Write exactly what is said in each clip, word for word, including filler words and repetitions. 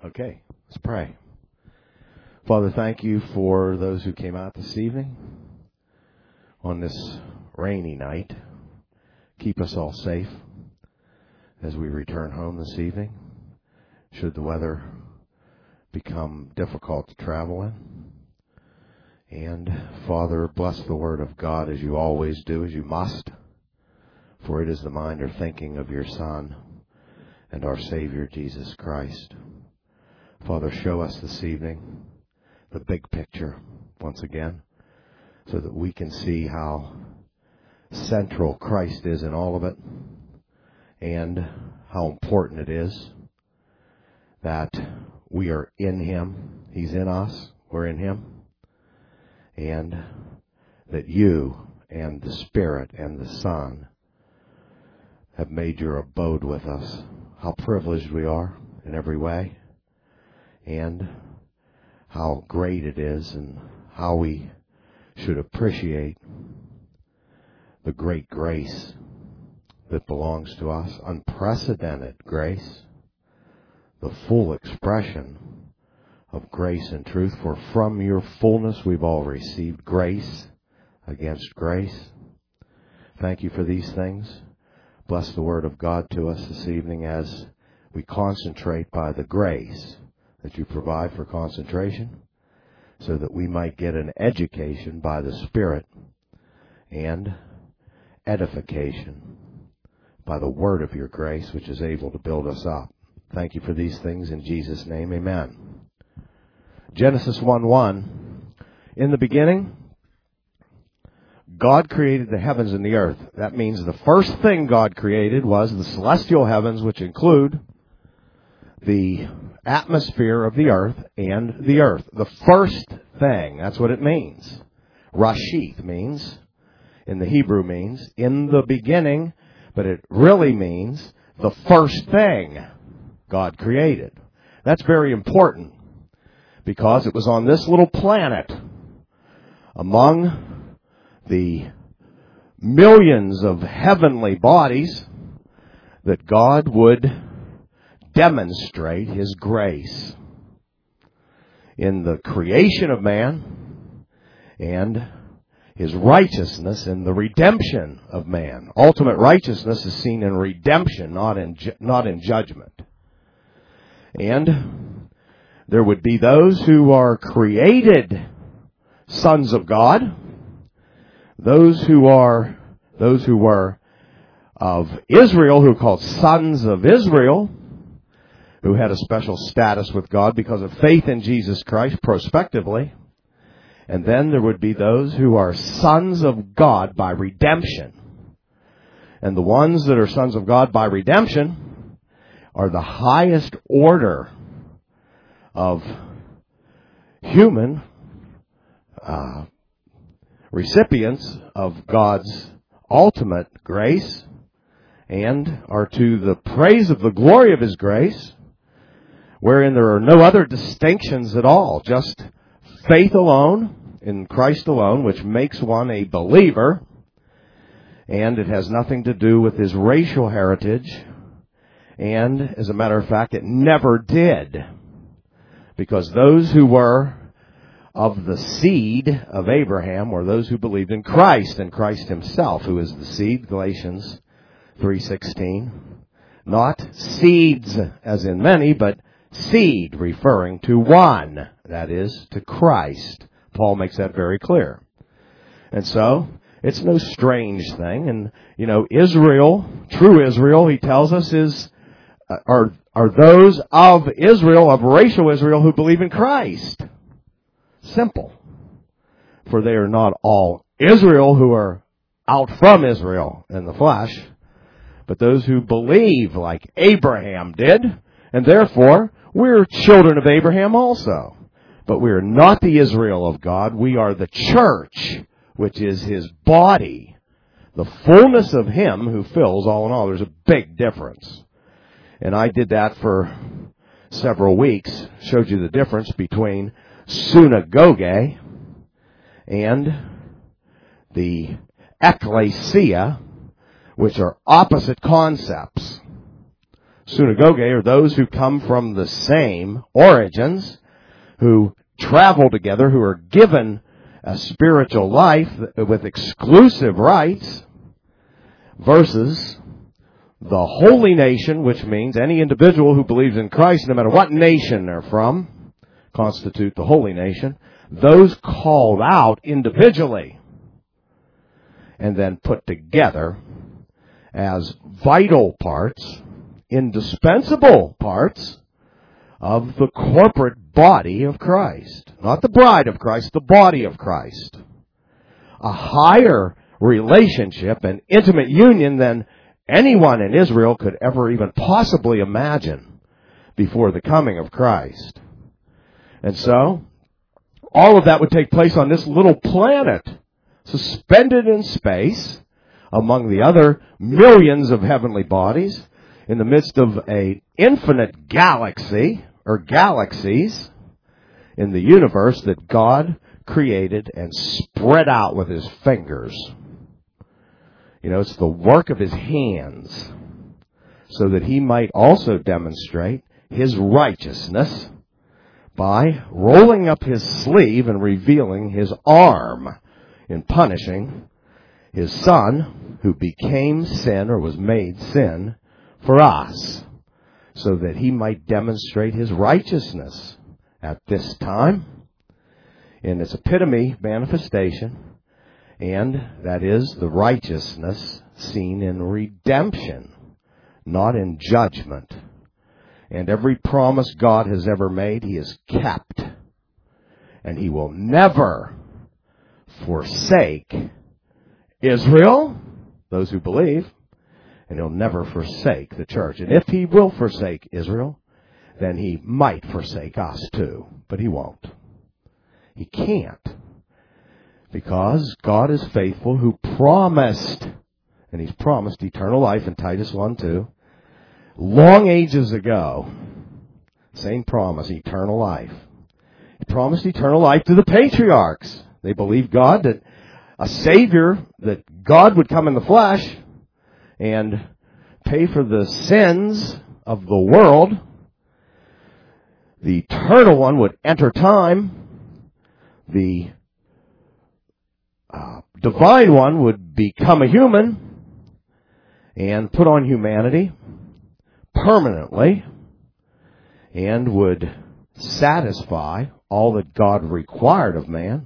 Okay, let's pray. Father, thank you for those who came out this evening on this rainy night. Keep us all safe as we return home this evening, should the weather become difficult to travel in. And, Father, bless the word of God as you always do, as you must, for it is the mind or thinking of your Son and our Savior, Jesus Christ. Father, show us this evening the big picture once again, so that we can see how central Christ is in all of it, and how important it is that we are in Him. He's in us, we're in Him, and that you and the Spirit and the Son have made your abode with us. How privileged we are in every way, and how great it is, and how we should appreciate the great grace that belongs to us, unprecedented grace, the full expression of grace and truth. For from your fullness we've all received grace against grace. Thank you for these things. Bless the word of God to us this evening as we concentrate by the grace that you provide for concentration, so that we might get an education by the Spirit and edification by the word of your grace, which is able to build us up. Thank you for these things in Jesus' name, amen. Genesis one one, in the beginning, God created the heavens and the earth. That means the first thing God created was the celestial heavens, which include the atmosphere of the earth and the earth. The first thing, that's what it means. Rashith means, in the Hebrew means, in the beginning, but it really means the first thing God created. That's very important, because it was on this little planet, among the millions of heavenly bodies, that God would demonstrate His grace in the creation of man and His righteousness in the redemption of man. Ultimate righteousness is seen in redemption, not in ju- not in judgment. And there would be those who are created sons of God, those who are those who were of Israel, who are called sons of Israel, who had a special status with God because of faith in Jesus Christ prospectively. And then there would be those who are sons of God by redemption. And the ones that are sons of God by redemption are the highest order of human uh, recipients of God's ultimate grace, and are to the praise of the glory of His grace, wherein there are no other distinctions at all, just faith alone, in Christ alone, which makes one a believer, and it has nothing to do with his racial heritage, and, as a matter of fact, it never did, because those who were of the seed of Abraham were those who believed in Christ, and Christ Himself, who is the seed, Galatians three sixteen. Not seeds as in many, but seed referring to one, that is, to Christ. Paul makes that very clear. And so, it's no strange thing. And, you know, Israel, true Israel, he tells us, is uh, are are those of Israel, of racial Israel, who believe in Christ. Simple. For they are not all Israel who are out from Israel in the flesh, but those who believe like Abraham did, and therefore we're children of Abraham also. But we are not the Israel of God. We are the church, which is His body, the fullness of Him who fills all in all. There's a big difference. And I did that for several weeks, showed you the difference between synagogue and the ecclesia, which are opposite concepts. Synagogue are those who come from the same origins, who travel together, who are given a spiritual life with exclusive rights, versus the holy nation, which means any individual who believes in Christ, no matter what nation they're from, constitute the holy nation. Those called out individually and then put together as vital parts, indispensable parts of the corporate body of Christ. Not the bride of Christ, the body of Christ. A higher relationship and intimate union than anyone in Israel could ever even possibly imagine before the coming of Christ. And so, all of that would take place on this little planet, suspended in space, among the other millions of heavenly bodies, in the midst of an infinite galaxy, or galaxies, in the universe that God created and spread out with His fingers. You know, it's the work of His hands, so that He might also demonstrate His righteousness by rolling up His sleeve and revealing His arm in punishing His Son, who became sin or was made sin for us, so that He might demonstrate His righteousness at this time in its epitome manifestation, and that is the righteousness seen in redemption, not in judgment. And every promise God has ever made, He has kept. And He will never forsake Israel, those who believe, and He'll never forsake the church. And if He will forsake Israel, then He might forsake us too. But He won't. He can't. Because God is faithful, who promised, and He's promised eternal life in Titus one two, long ages ago. Same promise, eternal life. He promised eternal life to the patriarchs. They believed God, that a Savior, that God would come in the flesh and pay for the sins of the world. The eternal one would enter time. The uh, divine one would become a human and put on humanity permanently, and would satisfy all that God required of man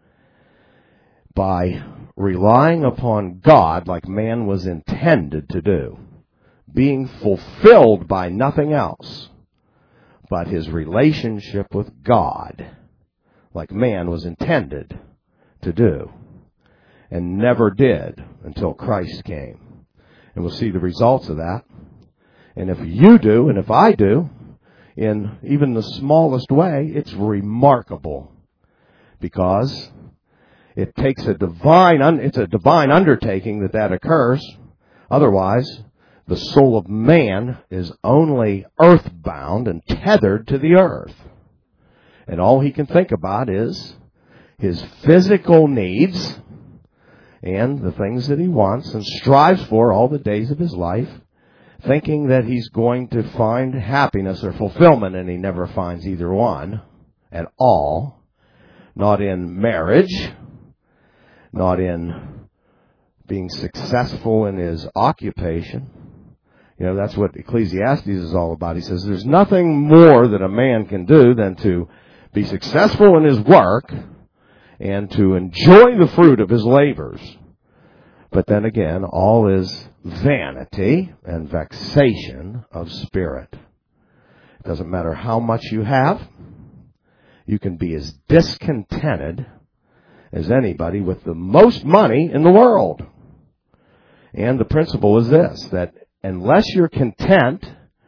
by relying upon God like man was intended to do, being fulfilled by nothing else but his relationship with God, like man was intended to do, and never did until Christ came. And we'll see the results of that. And if you do, and if I do, in even the smallest way, it's remarkable, because it takes a divine, it's a divine undertaking that that occurs. Otherwise, the soul of man is only earthbound and tethered to the earth. And all he can think about is his physical needs and the things that he wants and strives for all the days of his life, thinking that he's going to find happiness or fulfillment, and he never finds either one at all. Not in marriage, not in being successful in his occupation. You know, that's what Ecclesiastes is all about. He says there's nothing more that a man can do than to be successful in his work and to enjoy the fruit of his labors. But then again, all is vanity and vexation of spirit. It doesn't matter how much you have. You can be as discontented as anybody with the most money in the world. And the principle is this, that unless you're content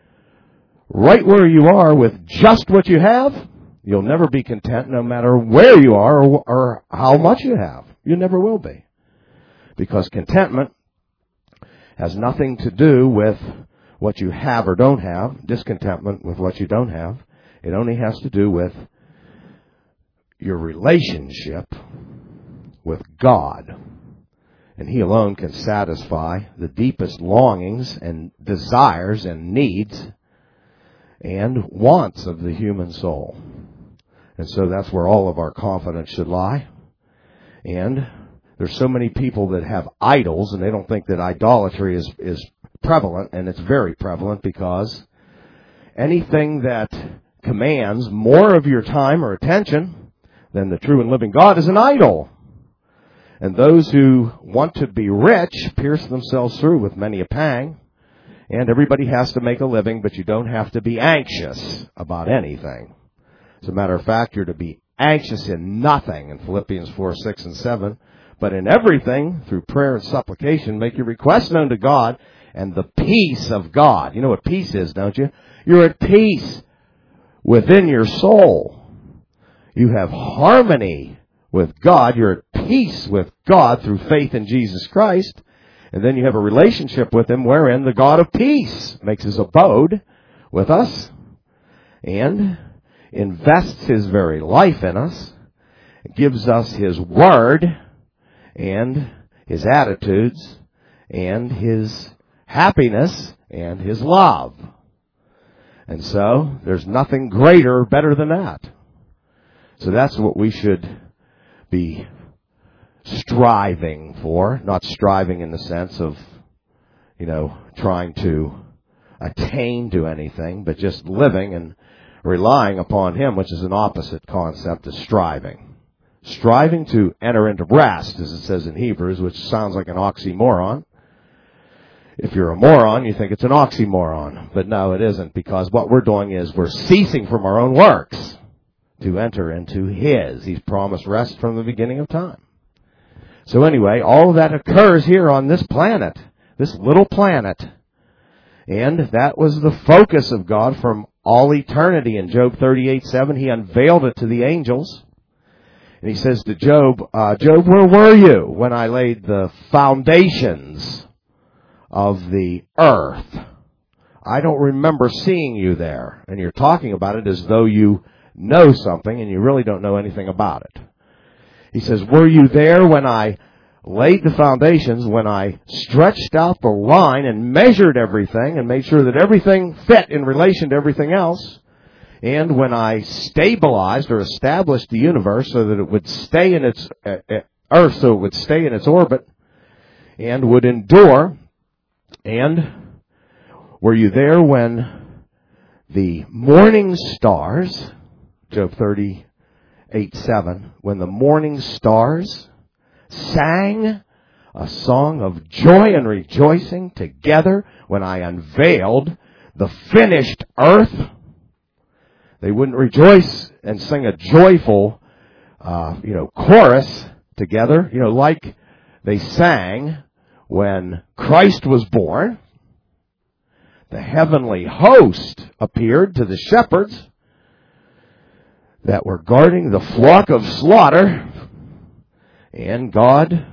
right where you are with just what you have, you'll never be content no matter where you are or, or how much you have. You never will be. Because contentment has nothing to do with what you have or don't have. Discontentment with what you don't have. It only has to do with your relationship with God. And He alone can satisfy the deepest longings and desires and needs and wants of the human soul. And so that's where all of our confidence should lie. And there's so many people that have idols, and they don't think that idolatry is, is prevalent, and it's very prevalent, because anything that commands more of your time or attention than the true and living God is an idol. And those who want to be rich pierce themselves through with many a pang. And everybody has to make a living, but you don't have to be anxious about anything. As a matter of fact, you're to be anxious in nothing in Philippians four, six, and seven. But in everything, through prayer and supplication, make your requests known to God, and the peace of God. You know what peace is, don't you? You're at peace within your soul. You have harmony with God. You're at peace with God through faith in Jesus Christ. And then you have a relationship with Him wherein the God of peace makes His abode with us and invests His very life in us, gives us His word and His attitudes and His happiness and His love. And so there's nothing greater or better than that. So that's what we should be striving for, not striving in the sense of, you know, trying to attain to anything, but just living and relying upon Him, which is an opposite concept to striving. Striving to enter into rest, as it says in Hebrews, which sounds like an oxymoron. If you're a moron, you think it's an oxymoron. But no, it isn't, because what we're doing is we're ceasing from our own works to enter into His. He's promised rest from the beginning of time. So anyway, all of that occurs here on this planet, this little planet. And that was the focus of God from all eternity. In Job thirty-eight, seven, He unveiled it to the angels. And He says to Job, uh, Job, where were you when I laid the foundations of the earth? I don't remember seeing you there. And you're talking about it as though you know something and you really don't know anything about it. He says, were you there when I laid the foundations, when I stretched out the line and measured everything and made sure that everything fit in relation to everything else? And when I stabilized or established the universe so that it would stay in its uh, earth, so it would stay in its orbit and would endure? And were you there when the morning stars, Job thirty-eight, seven, when the morning stars sang a song of joy and rejoicing together when I unveiled the finished earth? They wouldn't rejoice and sing a joyful, uh, you know, chorus together, you know, like they sang when Christ was born. The heavenly host appeared to the shepherds that were guarding the flock of slaughter. And God,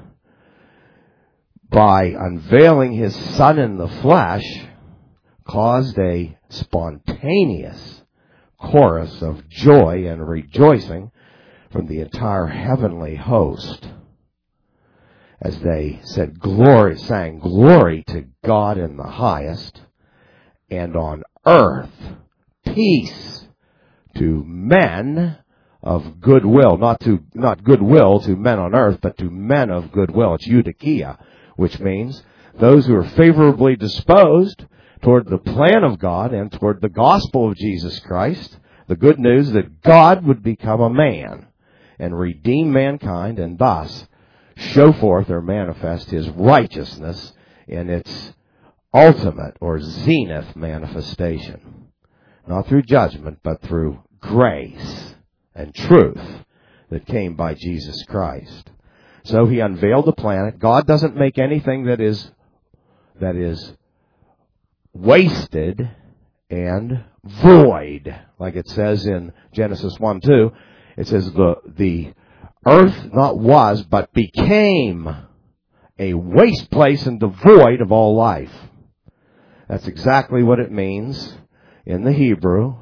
by unveiling His Son in the flesh, caused a spontaneous chorus of joy and rejoicing from the entire heavenly host, as they said, glory, sang glory to God in the highest, and on earth peace to men of goodwill. Not to not goodwill to men on earth, but to men of goodwill. It's eudokia, which means those who are favorably disposed toward the plan of God and toward the gospel of Jesus Christ, the good news that God would become a man and redeem mankind, and thus show forth or manifest His righteousness in its ultimate or zenith manifestation. Not through judgment, but through grace and truth that came by Jesus Christ. So He unveiled the planet. God doesn't make anything that is that is wasted and void, like it says in Genesis one two. It says the the earth not was, but became a waste place and devoid of all life. That's exactly what it means in the Hebrew.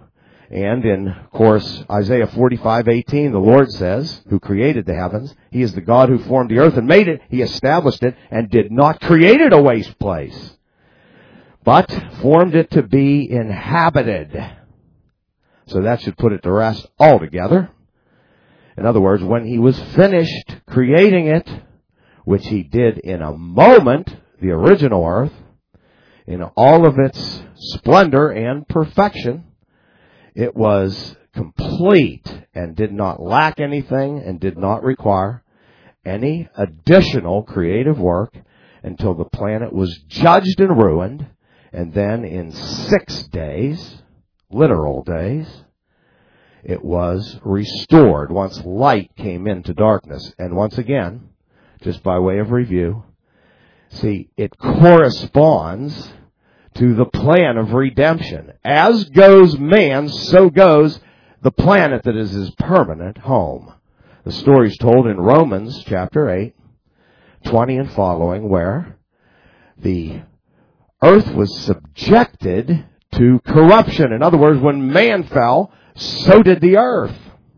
And in, of course, Isaiah forty-five eighteen, the Lord says, who created the heavens, He is the God who formed the earth and made it. He established it and did not create it a waste place, but formed it to be inhabited. So that should put it to rest altogether. In other words, when He was finished creating it, which He did in a moment, the original earth, in all of its splendor and perfection, it was complete and did not lack anything and did not require any additional creative work until the planet was judged and ruined. And then in six days, literal days, it was restored once light came into darkness. And once again, just by way of review, see, it corresponds to the plan of redemption. As goes man, so goes the planet that is his permanent home. The story is told in Romans chapter eight, twenty and following, where the earth was subjected to corruption. In other words, when man fell, so did the earth.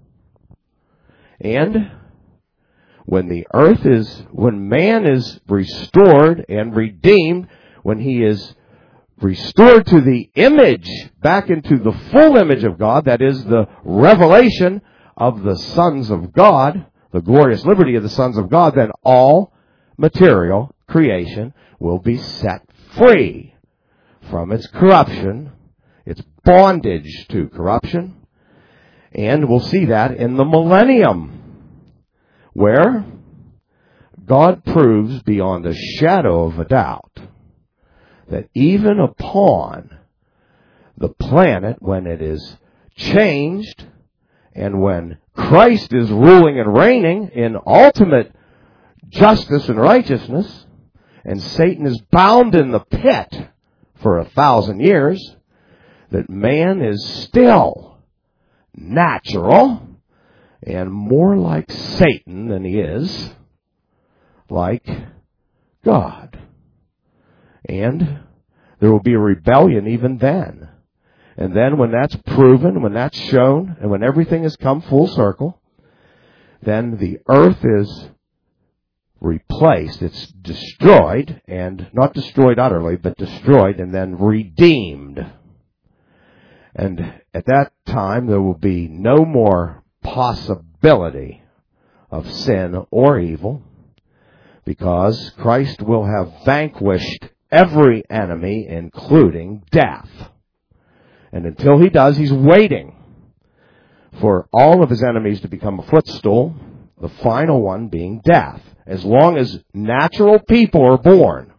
And when the earth is, when man is restored and redeemed, when he is restored to the image, back into the full image of God, that is the revelation of the sons of God, the glorious liberty of the sons of God, then all material creation will be set free from its corruption, its bondage to corruption. And we'll see that in the millennium, where God proves beyond a shadow of a doubt that even upon the planet, when it is changed and when Christ is ruling and reigning in ultimate justice and righteousness, and Satan is bound in the pit for a thousand years, that man is still natural and more like Satan than he is like God. And there will be a rebellion even then. And then when that's proven, when that's shown, and when everything has come full circle, then the earth is replaced. It's destroyed, and not destroyed utterly, but destroyed and then redeemed. And at that time, there will be no more possibility of sin or evil, because Christ will have vanquished every enemy, including death. And until He does, He's waiting for all of His enemies to become a footstool, the final one being death. As long as natural people are born,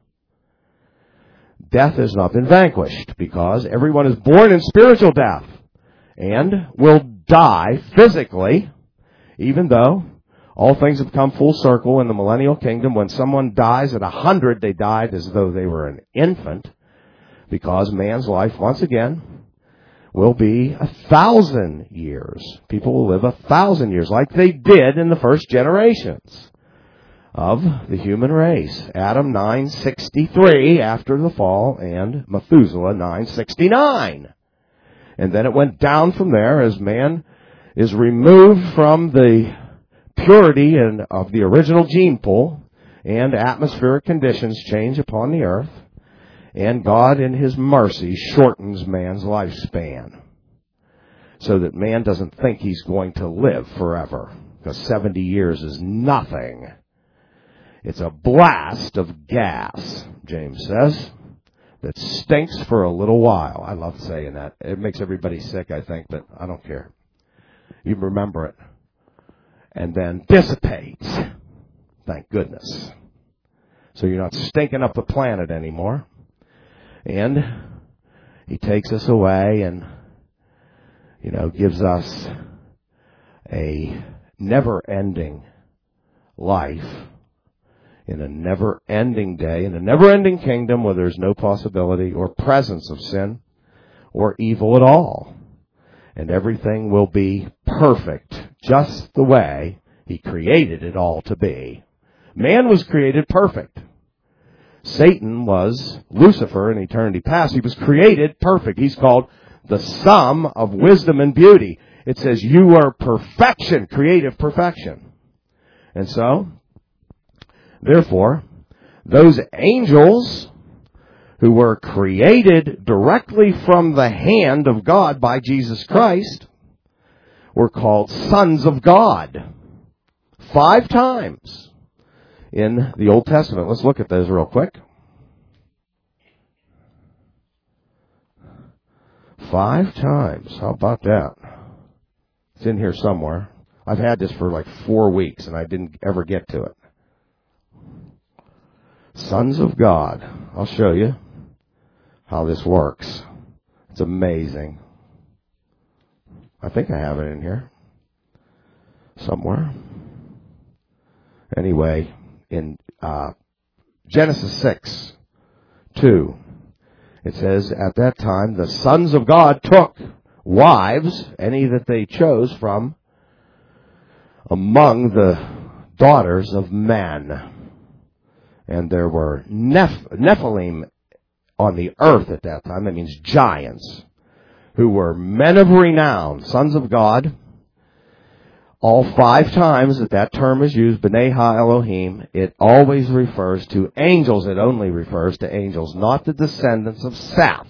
death has not been vanquished, because everyone is born in spiritual death and will die physically, even though all things have come full circle in the millennial kingdom. When someone dies at a hundred, they died as though they were an infant, because man's life, once again, will be a thousand years. People will live a thousand years, like they did in the first generations of the human race. Adam nine sixty-three after the fall, and Methuselah nine sixty-nine. And then it went down from there as man is removed from the purity and of the original gene pool, and atmospheric conditions change upon the earth, and God in His mercy shortens man's lifespan so that man doesn't think he's going to live forever, because seventy years is nothing. It's a blast of gas, James says, that stinks for a little while. I love saying that. It makes everybody sick, I think, but I don't care. You remember it. And then dissipates. Thank goodness. So you're not stinking up the planet anymore. And He takes us away and, you know, gives us a never-ending life in a never-ending day, in a never-ending kingdom where there's no possibility or presence of sin or evil at all. And everything will be perfect, just the way He created it all to be. Man was created perfect. Satan was Lucifer in eternity past. He was created perfect. He's called the sum of wisdom and beauty. It says you are perfection, creative perfection. And so, therefore, those angels who were created directly from the hand of God by Jesus Christ were called sons of God. Five times in the Old Testament. Let's look at those real quick. Five times. How about that? It's in here somewhere. I've had this for like four weeks and I didn't ever get to it. Sons of God. I'll show you how this works. It's amazing. I think I have it in here somewhere. Anyway, in uh, Genesis six two, it says, at that time the sons of God took wives, any that they chose from among the daughters of men. And there were Neph- Nephilim on the earth at that time. That means giants, who were men of renown, sons of God. All five times that that term is used, B'nai Ha-Elohim, it always refers to angels. It only refers to angels, not the descendants of Seth.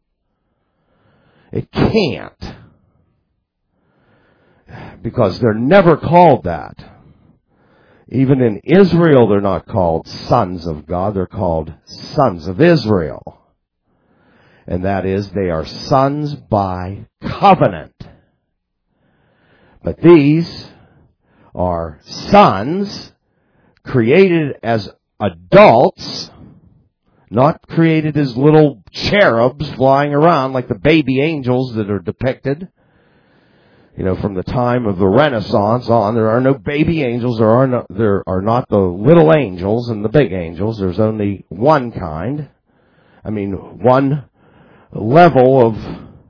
It can't. Because they're never called that. Even in Israel, they're not called sons of God. They're called sons of Israel. And that is, they are sons by covenant. But these are sons created as adults, not created as little cherubs flying around like the baby angels that are depicted. You know, from the time of the Renaissance on, there are no baby angels. There are no, there are not the little angels and the big angels. There's only one kind. I mean, one level of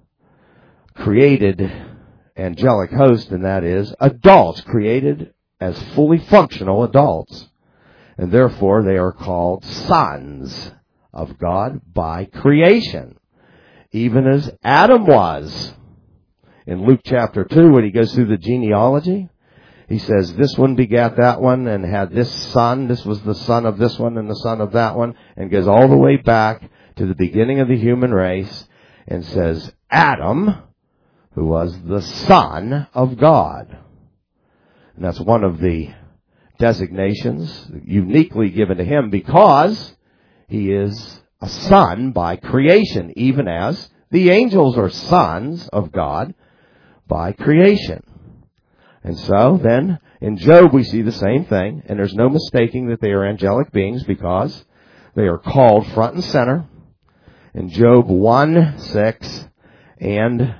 created angelic host, and that is adults, created as fully functional adults. And therefore, they are called sons of God by creation, even as Adam was. In Luke chapter two, when he goes through the genealogy, he says this one begat that one and had this son. This was the son of this one and the son of that one, and goes all the way back to the beginning of the human race and says Adam, who was the Son of God. And that's one of the designations uniquely given to him because he is a son by creation, even as the angels are sons of God by creation. And so then in Job we see the same thing, and there's no mistaking that they are angelic beings because they are called front and center in Job one six, and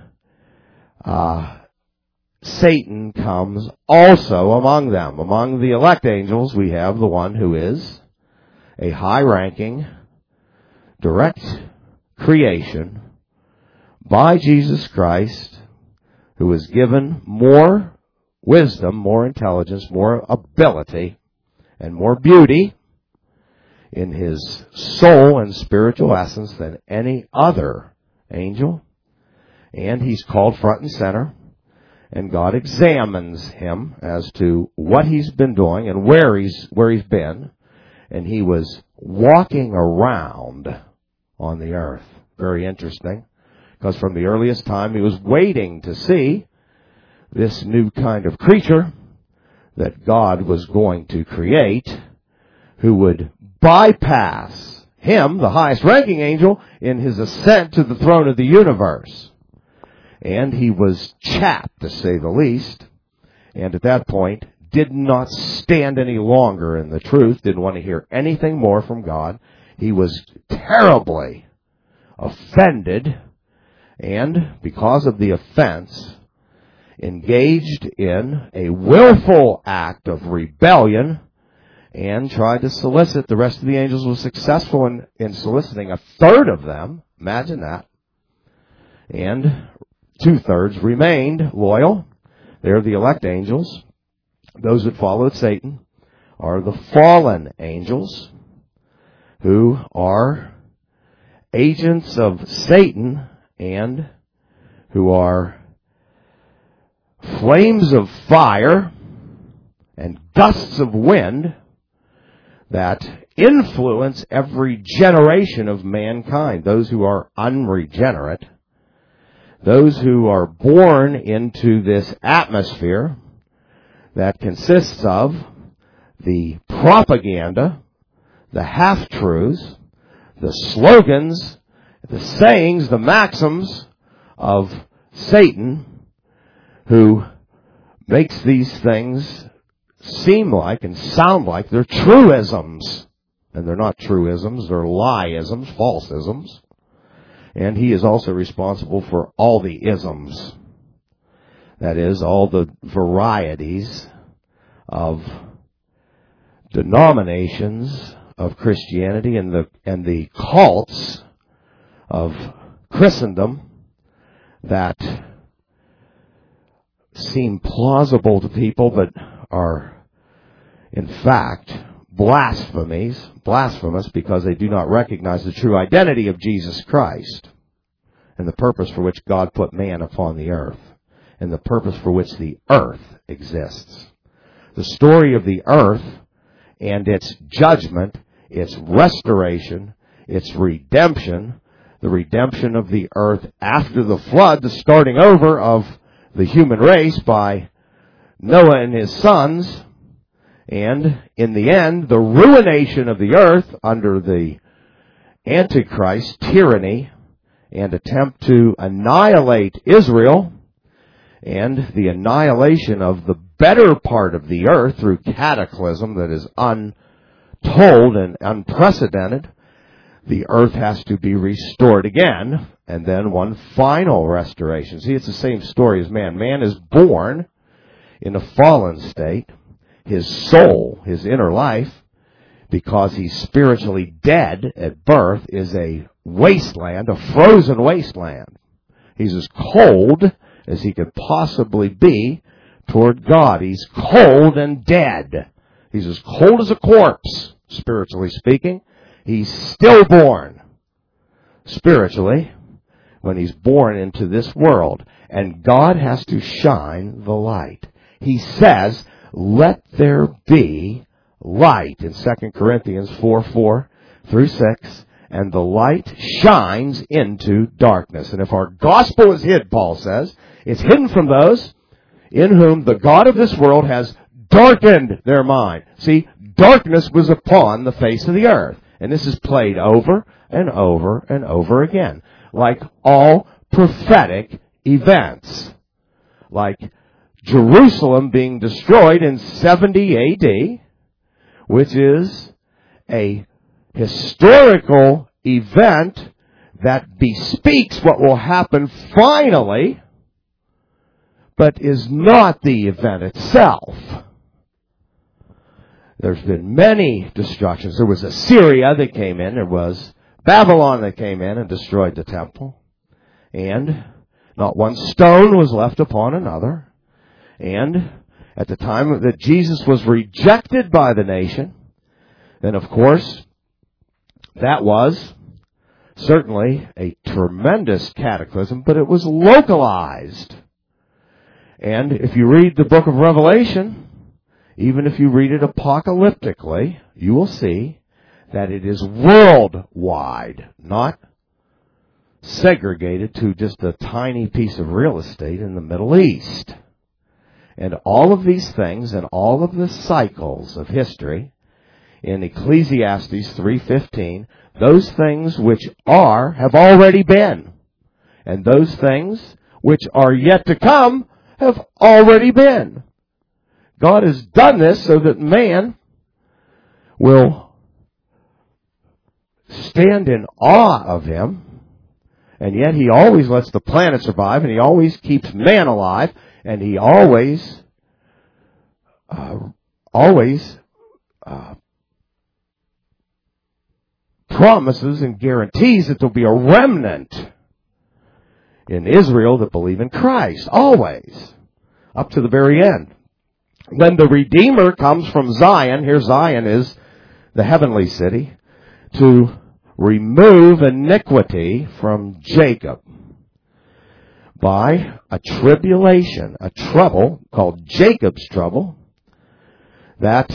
Uh, Satan comes also among them. Among the elect angels, we have the one who is a high-ranking, direct creation by Jesus Christ, who is given more wisdom, more intelligence, more ability, and more beauty in his soul and spiritual essence than any other angel. And he's called front and center, and God examines him as to what he's been doing and where he's where he's been, and he was walking around on the earth. Very interesting, because from the earliest time he was waiting to see this new kind of creature that God was going to create, who would bypass him, the highest ranking angel, in his ascent to the throne of the universe. And he was chapped, to say the least, and at that point did not stand any longer in the truth, didn't want to hear anything more from God. He was terribly offended, and because of the offense, engaged in a willful act of rebellion and tried to solicit. The rest of the angels was successful in, in soliciting a third of them. Imagine that. And two-thirds remained loyal. They're the elect angels. Those that followed Satan are the fallen angels, who are agents of Satan and who are flames of fire and gusts of wind that influence every generation of mankind. Those who are unregenerate, those who are born into this atmosphere that consists of the propaganda, the half-truths, the slogans, the sayings, the maxims of Satan, who makes these things seem like and sound like they're truisms. And they're not truisms, they're lie-isms, false-isms. And he is also responsible for all the isms. That is, all the varieties of denominations of Christianity and the and the cults of Christendom that seem plausible to people but are in fact blasphemies, blasphemous because they do not recognize the true identity of Jesus Christ and the purpose for which God put man upon the earth and the purpose for which the earth exists. The story of the earth and its judgment, its restoration, its redemption, the redemption of the earth after the flood, the starting over of the human race by Noah and his sons, and in the end, the ruination of the earth under the Antichrist tyranny and attempt to annihilate Israel, and the annihilation of the better part of the earth through cataclysm that is untold and unprecedented. The earth has to be restored again, and then one final restoration. See, it's the same story as man. Man is born in a fallen state. His soul, his inner life, because he's spiritually dead at birth, is a wasteland, a frozen wasteland. He's as cold as he could possibly be toward God. He's cold and dead. He's as cold as a corpse, spiritually speaking. He's stillborn, spiritually, when he's born into this world. And God has to shine the light. He says, let there be light in Second Corinthians four, four through six. And the light shines into darkness. And if our gospel is hid, Paul says, it's hidden from those in whom the God of this world has darkened their mind. See, darkness was upon the face of the earth. And this is played over and over and over again. Like all prophetic events. Like Jerusalem being destroyed in seventy A D, which is a historical event that bespeaks what will happen finally, but is not the event itself. There's been many destructions. There was Assyria that came in. There was Babylon that came in and destroyed the temple. And not one stone was left upon another. And at the time that Jesus was rejected by the nation, then of course, that was certainly a tremendous cataclysm, but it was localized. And if you read the book of Revelation, even if you read it apocalyptically, you will see that it is worldwide, not segregated to just a tiny piece of real estate in the Middle East. And all of these things and all of the cycles of history in Ecclesiastes three fifteen, those things which are have already been. And those things which are yet to come have already been. God has done this so that man will stand in awe of him, and yet he always lets the planet survive, and he always keeps man alive, and he always, uh, always uh, promises and guarantees that there'll be a remnant in Israel that believe in Christ, always, up to the very end. When the Redeemer comes from Zion, here Zion is the heavenly city, to remove iniquity from Jacob. by a tribulation, a trouble called Jacob's trouble, that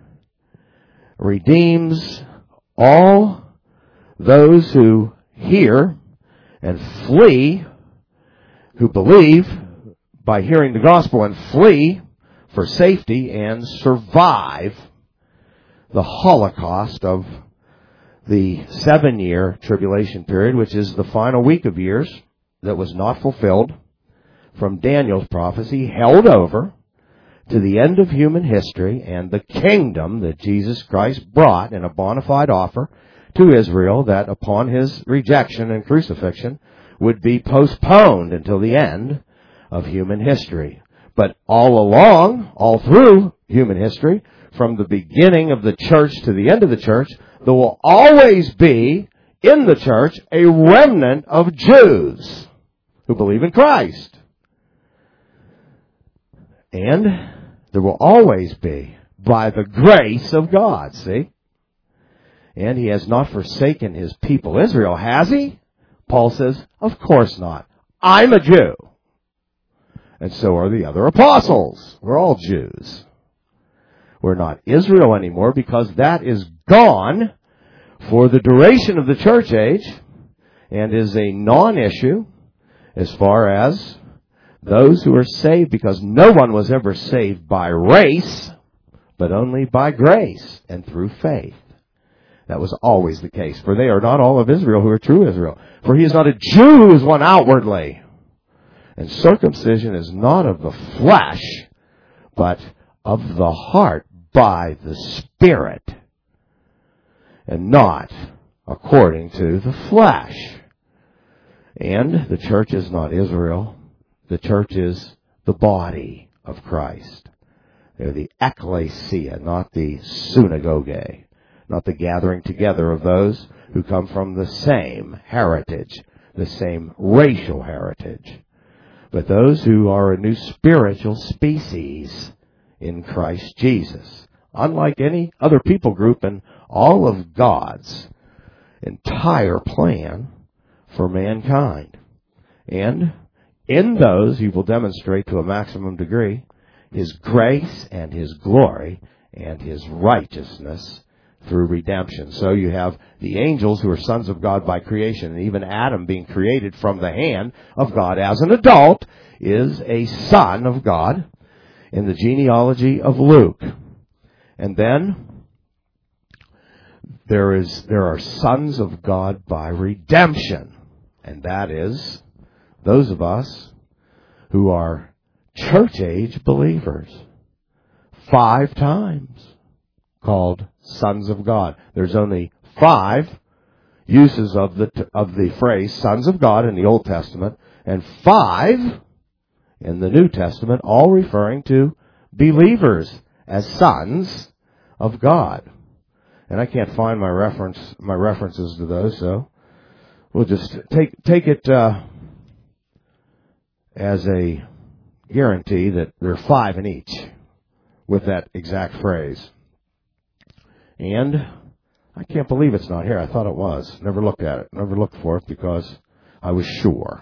redeems all those who hear and flee, who believe by hearing the gospel and flee for safety and survive the Holocaust of the seven-year tribulation period, which is the final week of years that was not fulfilled from Daniel's prophecy, held over to the end of human history and the kingdom that Jesus Christ brought in a bona fide offer to Israel that upon his rejection and crucifixion would be postponed until the end of human history. But all along, all through human history, from the beginning of the church to the end of the church, there will always be in the church a remnant of Jews who believe in Christ. And there will always be, by the grace of God, see? And he has not forsaken his people Israel, has he? Paul says, of course not. I'm a Jew. And so are the other apostles. We're all Jews. We're not Israel anymore because that is gone for the duration of the church age and is a non-issue as far as those who are saved, because no one was ever saved by race, but only by grace and through faith. That was always the case. For they are not all of Israel who are true Israel. For he is not a Jew who is one outwardly. And circumcision is not of the flesh, but of the heart by the Spirit, and not according to the flesh. And the church is not Israel. The church is the body of Christ. They're the ecclesia, not the synagogue, not the gathering together of those who come from the same heritage, the same racial heritage, but those who are a new spiritual species in Christ Jesus. Unlike any other people group in all of God's entire plan for mankind. And in those, he will demonstrate to a maximum degree his grace and his glory and his righteousness through redemption. So you have the angels who are sons of God by creation, and even Adam being created from the hand of God as an adult is a son of God in the genealogy of Luke. And then there is there are sons of God by redemption, and that is those of us who are church-age believers, five times called sons of God. There's only five uses of the of the phrase sons of God in the Old Testament, and five in the New Testament, all referring to believers as sons of God. And I can't find my reference my references to those, so we'll just take take it uh, as a guarantee that there are five in each with that exact phrase. And I can't believe it's not here. I thought it was. Never looked at it. Never looked for it because I was sure.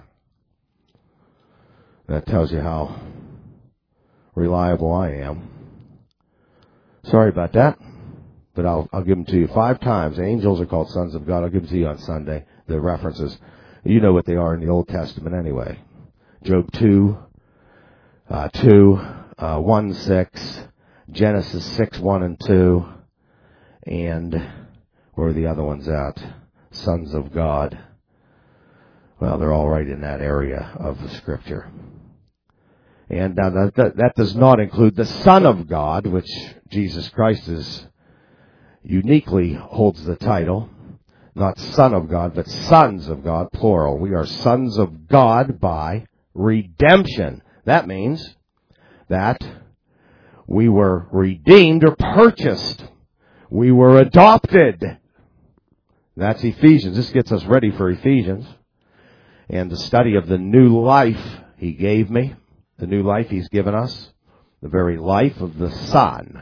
That tells you how reliable I am. Sorry about that, but I'll I'll give them to you five times. Angels are called sons of God. I'll give them to you on Sunday. The references, you know what they are in the Old Testament anyway. Job two, uh, two, uh, one, six, Genesis six, one and two, and where are the other ones at? Sons of God. Well, they're all right in that area of the Scripture. And now that, that, that does not include the Son of God, which Jesus Christ is uniquely holds the title. Not Son of God, but sons of God, plural. We are sons of God by redemption. That means that we were redeemed or purchased. We were adopted. That's Ephesians. This gets us ready for Ephesians. And the study of the new life he gave me. The new life he's given us, the very life of the Son.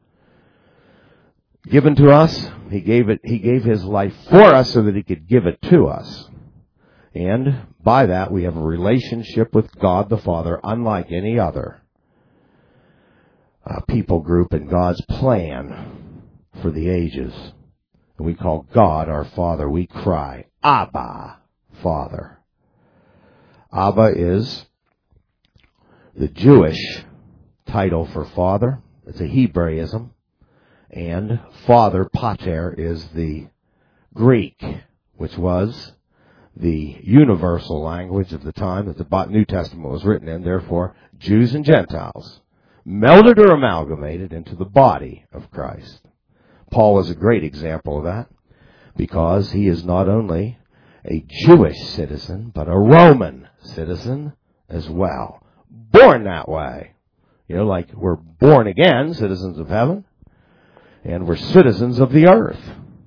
Given to us, he gave it, he gave his life for us so that he could give it to us. And by that, we have a relationship with God the Father unlike any other uh, people group in God's plan for the ages. And we call God our Father. We cry, Abba, Father. Abba is the Jewish title for father. It's a Hebraism. And father, pater, is the Greek, which was the universal language of the time that the New Testament was written in. Therefore, Jews and Gentiles melded or amalgamated into the body of Christ. Paul is a great example of that, because he is not only a Jewish citizen, but a Roman citizen as well. Born that way. You know, like we're born again, citizens of heaven, and we're citizens of the earth,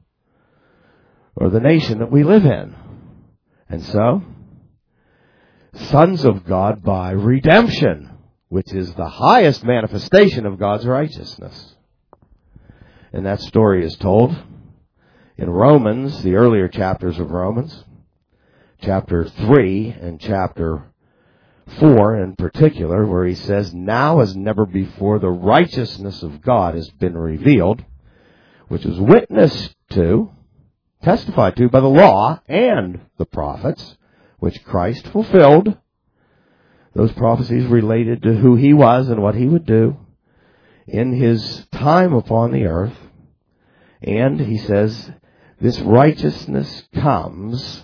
or the nation that we live in. And so, sons of God by redemption, which is the highest manifestation of God's righteousness. And that story is told in Romans, the earlier chapters of Romans, chapter three and chapter four in particular, where he says, now as never before the righteousness of God has been revealed, which is witnessed to, testified to by the law and the prophets, which Christ fulfilled. Those prophecies related to who he was and what he would do in his time upon the earth. And he says, this righteousness comes,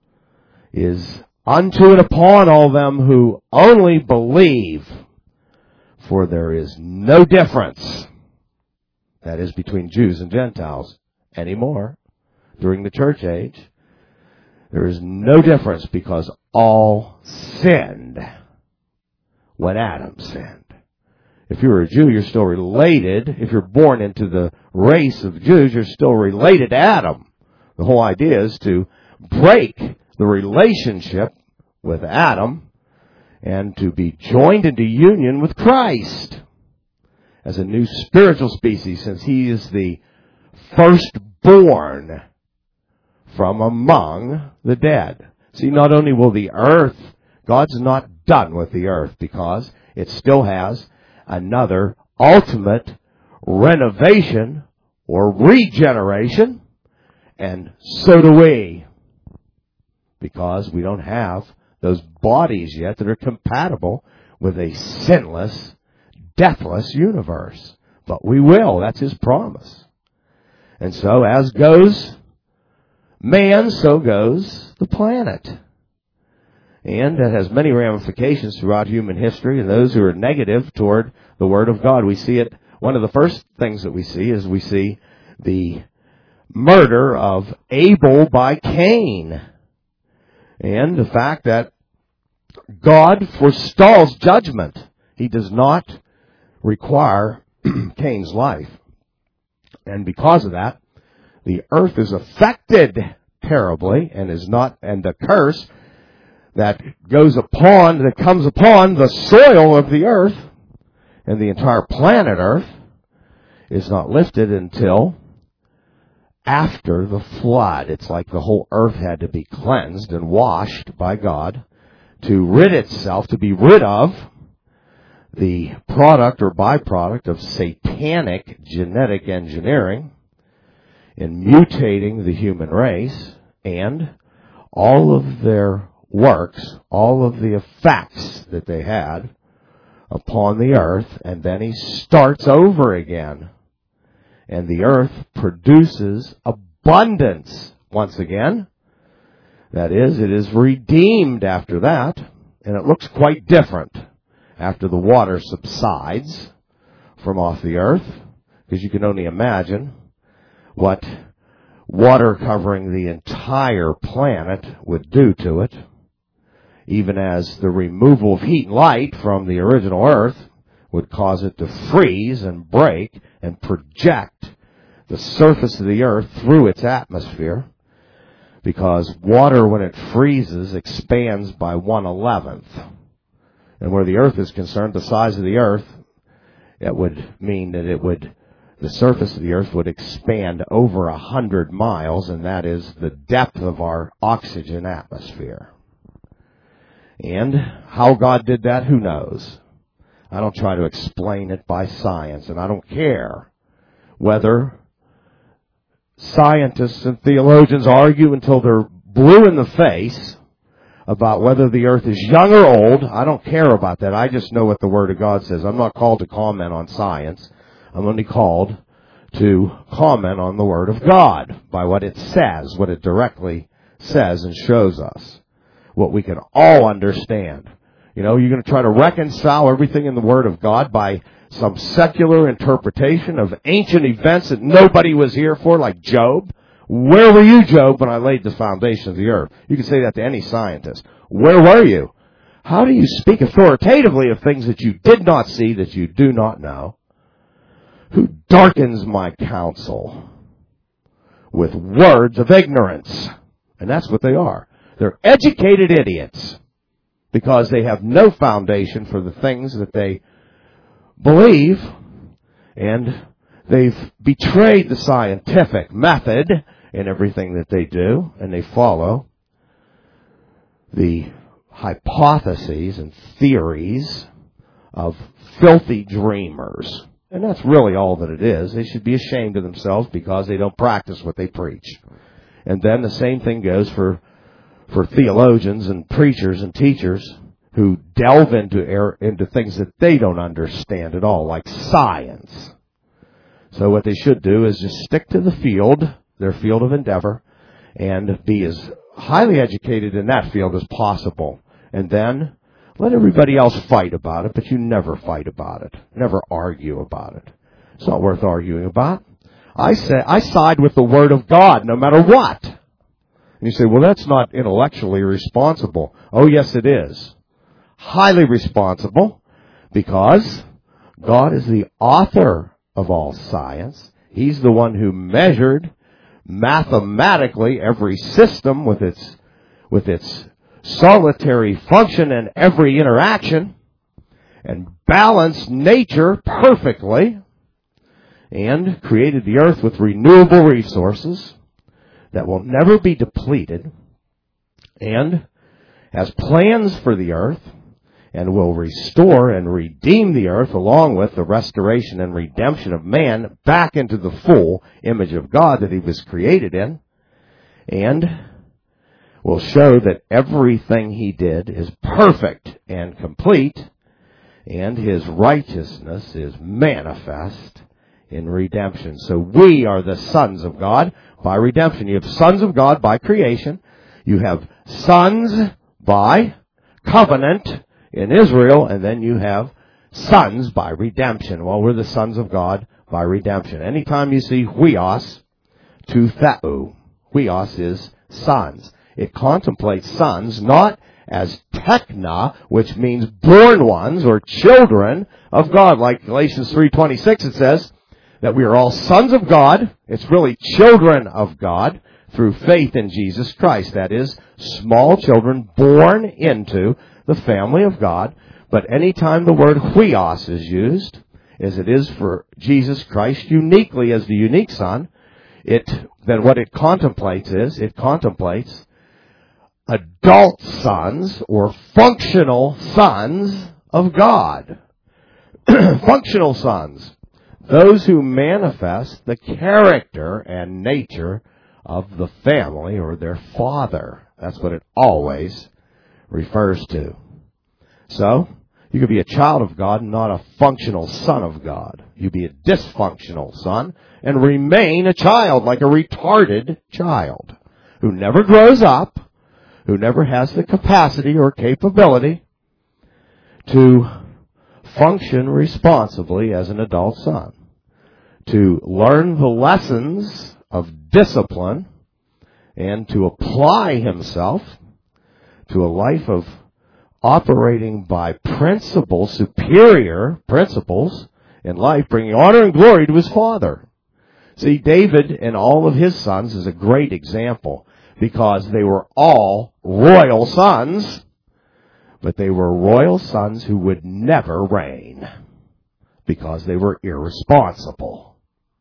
is unto and upon all them who only believe, for there is no difference, that is, between Jews and Gentiles anymore during the church age. There is no difference, because all sinned when Adam sinned. If you're a Jew, you're still related. If you're born into the race of Jews, you're still related to Adam. The whole idea is to break the relationship with Adam and to be joined into union with Christ as a new spiritual species, since he is the firstborn from among the dead. See, not only will the earth, God's not done with the earth, because it still has another ultimate renovation or regeneration, and so do we, because we don't have those bodies yet that are compatible with a sinless, deathless universe. But we will. That's his promise. And so, as goes man, so goes the planet. And that has many ramifications throughout human history, and those who are negative toward the Word of God. We see it, one of the first things that we see is we see the murder of Abel by Cain. And the fact that God forestalls judgment. He does not require Cain's life. And because of that, the earth is affected terribly, and is not, and the curse that goes upon, that comes upon the soil of the earth and the entire planet Earth is not lifted until after the flood. It's like the whole earth had to be cleansed and washed by God to rid itself, to be rid of the product or byproduct of satanic genetic engineering in mutating the human race, and all of their works, all of the effects that they had upon the earth. And then he starts over again, and the earth produces abundance once again. That is, it is redeemed after that, and it looks quite different after the water subsides from off the earth, because you can only imagine what water covering the entire planet would do to it, even as the removal of heat and light from the original earth would cause it to freeze and break and project the surface of the earth through its atmosphere, because water, when it freezes, expands by one eleventh. And where the earth is concerned, the size of the earth, it would mean that it would, the surface of the earth would expand over a hundred miles, and that is the depth of our oxygen atmosphere. And how God did that, who knows? I don't try to explain it by science, and I don't care whether scientists and theologians argue until they're blue in the face about whether the earth is young or old. I don't care about that. I just know what the Word of God says. I'm not called to comment on science. I'm only called to comment on the Word of God by what it says, what it directly says and shows us, what we can all understand. You know, you're going to try to reconcile everything in the Word of God by some secular interpretation of ancient events that nobody was here for, like Job. Where were you, Job, when I laid the foundation of the earth? You can say that to any scientist. Where were you? How do you speak authoritatively of things that you did not see, that you do not know? Who darkens my counsel with words of ignorance? And that's what they are. They're educated idiots because they have no foundation for the things that they believe, and they've betrayed the scientific method in everything that they do, and they follow the hypotheses and theories of filthy dreamers. And that's really all that it is. They should be ashamed of themselves because they don't practice what they preach. And then the same thing goes for for theologians and preachers and teachers who delve into air, into things that they don't understand at all, like science. So what they should do is just stick to the field, their field of endeavor, and be as highly educated in that field as possible. And then let everybody else fight about it, but you never fight about it. Never argue about it. It's not worth arguing about. I say I side with the Word of God no matter what. And you say, well, that's not intellectually responsible. Oh, yes, it is. Highly responsible, because God is the author of all science. He's the one who measured mathematically every system with its with its solitary function and every interaction, and balanced nature perfectly, and created the earth with renewable resources that will never be depleted, and has plans for the earth, and will restore and redeem the earth along with the restoration and redemption of man back into the full image of God that he was created in, and will show that everything he did is perfect and complete, and his righteousness is manifest in redemption. So we are the sons of God by redemption. You have sons of God by creation. You have sons by covenant in Israel, and then you have sons by redemption. Well, we're the sons of God by redemption. Anytime you see huios, to theou, huios is sons. It contemplates sons not as techna, which means born ones or children of God. Like Galatians three twenty-six, it says that we are all sons of God. It's really children of God through faith in Jesus Christ. That is, small children born into the family of God. But anytime the word huios is used, as it is for Jesus Christ uniquely as the unique Son, it then what it contemplates is, it contemplates adult sons or functional sons of God. Functional sons. Those who manifest the character and nature of the family or their father. That's what it always refers to. So, you could be a child of God and not a functional son of God. You be a dysfunctional son and remain a child, like a retarded child, who never grows up, who never has the capacity or capability to function responsibly as an adult son, to learn the lessons of discipline and to apply himself to a life of operating by principles, superior principles in life, bringing honor and glory to his Father. See, David and all of his sons is a great example because they were all royal sons, but they were royal sons who would never reign because they were irresponsible.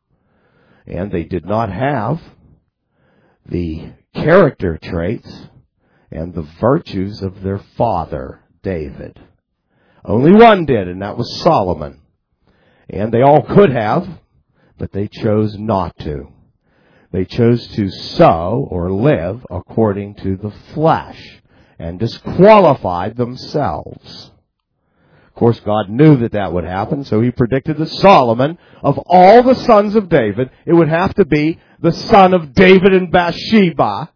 And they did not have the character traits and the virtues of their father, David. Only one did, and that was Solomon. And they all could have, but they chose not to. They chose to sow or live according to the flesh and disqualified themselves. Of course, God knew that that would happen, so He predicted that Solomon, of all the sons of David, it would have to be the son of David and Bathsheba.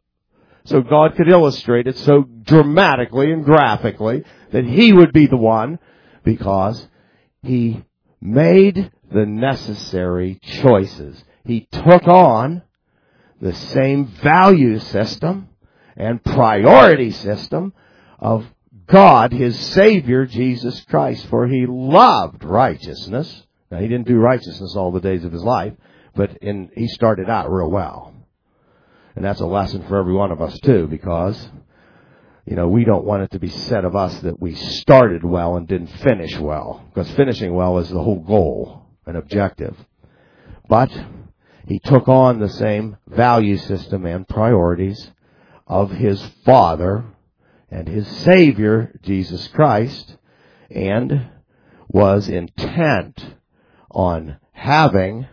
So God could illustrate it so dramatically and graphically that he would be the one, because he made the necessary choices. He took on the same value system and priority system of God, His Savior, Jesus Christ, for He loved righteousness. Now, He didn't do righteousness all the days of His life, but in, He started out real well. And that's a lesson for every one of us, too, because, you know, we don't want it to be said of us that we started well and didn't finish well, because finishing well is the whole goal and objective. But He took on the same value system and priorities of His Father and His Savior, Jesus Christ, and was intent on having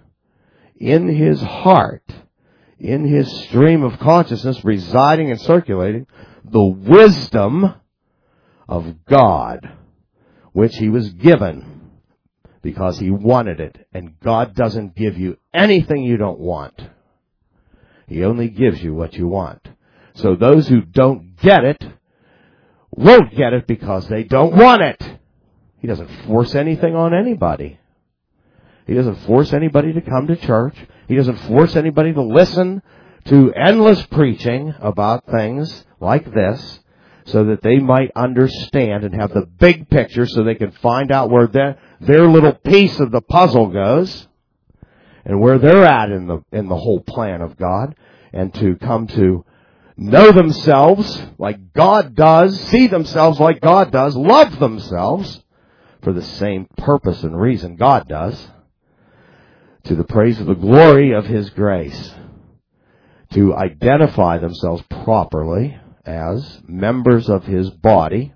in His heart, in His stream of consciousness, residing and circulating, the wisdom of God, which He was given because He wanted it. And God doesn't give you anything you don't want. He only gives you what you want. So those who don't get it won't get it because they don't want it. He doesn't force anything on anybody. He doesn't force anybody to come to church. He doesn't force anybody to listen to endless preaching about things like this so that they might understand and have the big picture so they can find out where their, their little piece of the puzzle goes and where they're at in the, in the whole plan of God, and to come to know themselves like God does, see themselves like God does, love themselves for the same purpose and reason God does, to the praise of the glory of His grace, to identify themselves properly as members of His body,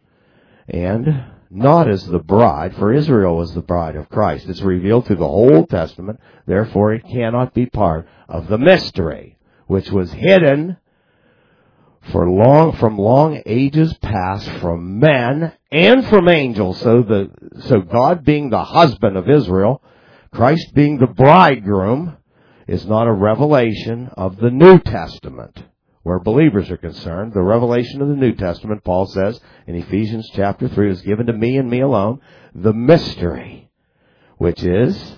and not as the bride, for Israel was the bride of Christ. It's revealed through the whole Testament, therefore it cannot be part of the mystery, which was hidden for long, from long ages past, from men and from angels. So the, so God being the husband of Israel, Christ being the bridegroom, is not a revelation of the New Testament, where believers are concerned. The revelation of the New Testament, Paul says in Ephesians chapter three, is given to me and me alone, the mystery, which is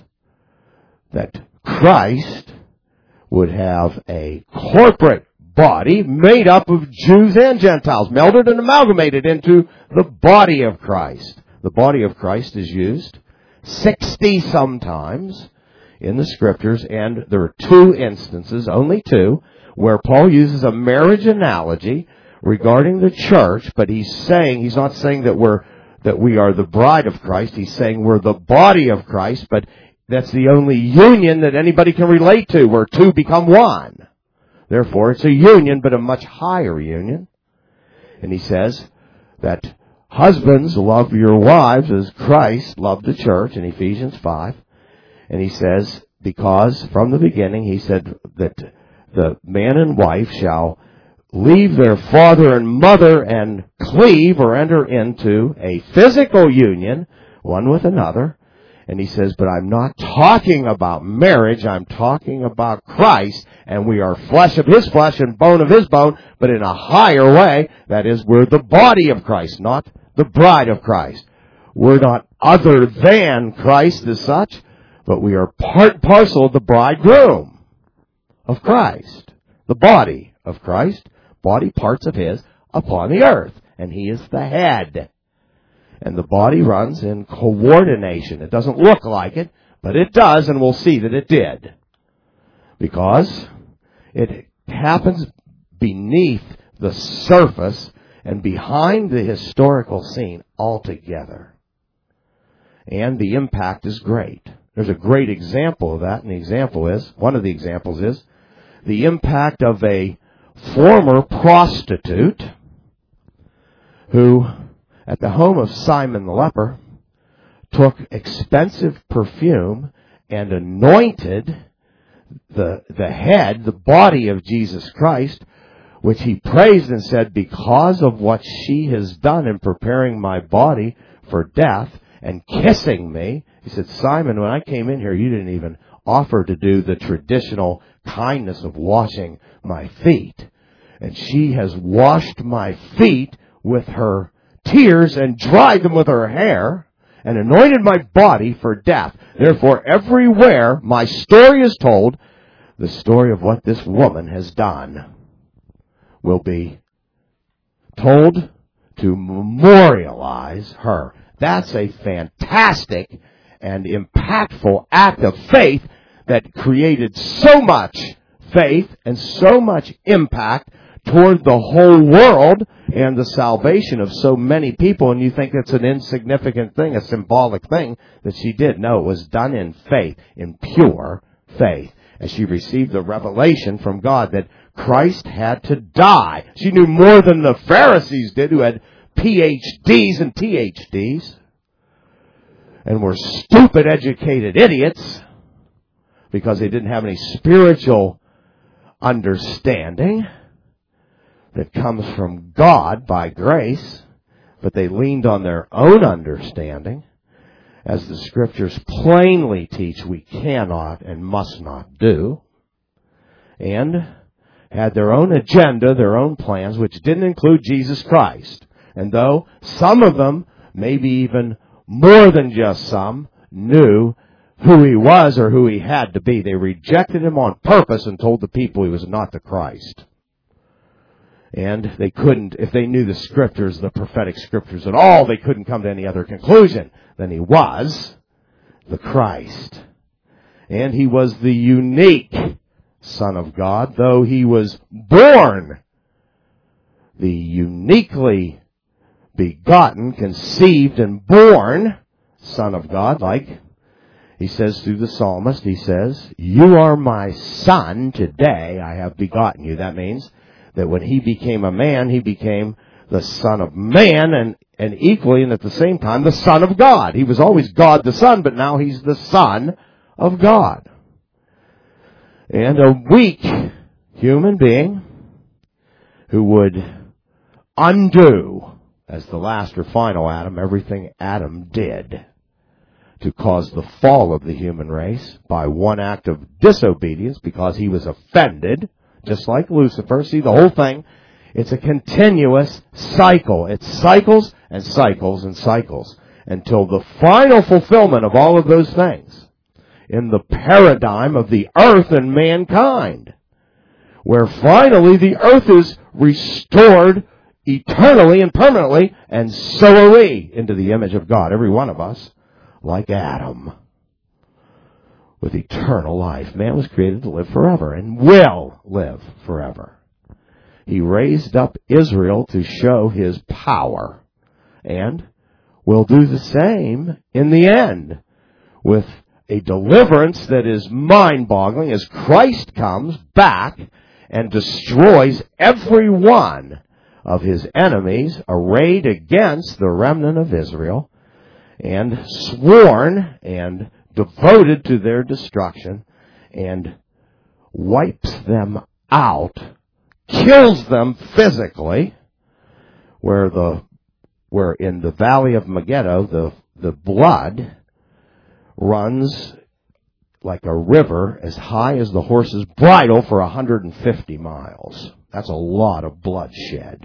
that Christ would have a corporate body made up of Jews and Gentiles, melded and amalgamated into the body of Christ. The body of Christ is used sixty sometimes in the Scriptures, and there are two instances, only two, where Paul uses a marriage analogy regarding the church, but he's saying, he's not saying that we're, that we are the bride of Christ, he's saying we're the body of Christ, but that's the only union that anybody can relate to, where two become one. Therefore, it's a union, but a much higher union. And he says that husbands, love your wives as Christ loved the church in Ephesians five. And he says, because from the beginning he said that the man and wife shall leave their father and mother and cleave or enter into a physical union, one with another. And he says, but I'm not talking about marriage, I'm talking about Christ, and we are flesh of His flesh and bone of His bone, but in a higher way. That is, we're the body of Christ, not the bride of Christ. We're not other than Christ as such, but we are part and parcel of the bridegroom of Christ, the body of Christ, body parts of His upon the earth, and He is the head. And the body runs in coordination. It doesn't look like it, but it does, and we'll see that it did. Because it happens beneath the surface and behind the historical scene altogether. And the impact is great. There's a great example of that, and the example is, one of the examples is, the impact of a former prostitute who, at the home of Simon the leper, took expensive perfume and anointed the, the head, the body of Jesus Christ, which he praised and said, because of what she has done in preparing my body for death and kissing me. He said, Simon, when I came in here, you didn't even offer to do the traditional kindness of washing my feet. And she has washed my feet with her tears and dried them with her hair and anointed my body for death. Therefore, everywhere my story is told, the story of what this woman has done will be told to memorialize her. That's a fantastic and impactful act of faith that created so much faith and so much impact toward the whole world and the salvation of so many people. And you think it's an insignificant thing, a symbolic thing that she did. No, it was done in faith, in pure faith. As she received the revelation from God that Christ had to die. She knew more than the Pharisees did, who had P H Ds and T H Ds and were stupid, educated idiots because they didn't have any spiritual understanding that comes from God by grace, but they leaned on their own understanding, as the Scriptures plainly teach we cannot and must not do, and had their own agenda, their own plans, which didn't include Jesus Christ. And though some of them, maybe even more than just some, knew who he was or who he had to be, they rejected him on purpose and told the people he was not the Christ. And they couldn't, if they knew the Scriptures, the prophetic Scriptures at all, they couldn't come to any other conclusion than he was the Christ. And he was the unique Son of God, though he was born the uniquely begotten, conceived, and born Son of God, like he says through the psalmist, he says, you are my son, today I have begotten you. That means that when he became a man, he became the Son of Man, and, and equally and at the same time, the Son of God. He was always God the Son, but now he's the Son of God. And a weak human being who would undo, as the last or final Adam, everything Adam did to cause the fall of the human race by one act of disobedience because he was offended, just like Lucifer. See, the whole thing, it's a continuous cycle. It cycles and cycles and cycles until the final fulfillment of all of those things in the paradigm of the earth and mankind, where finally the earth is restored eternally and permanently, and so are we into the image of God, every one of us, like Adam, with eternal life. Man was created to live forever and will live forever. He raised up Israel to show his power, and will do the same in the end with a deliverance that is mind-boggling as Christ comes back and destroys every one of his enemies arrayed against the remnant of Israel and sworn and devoted to their destruction, and wipes them out, kills them physically, where the where in the valley of Megiddo the the blood runs like a river as high as the horse's bridle for one hundred fifty miles. That's a lot of bloodshed.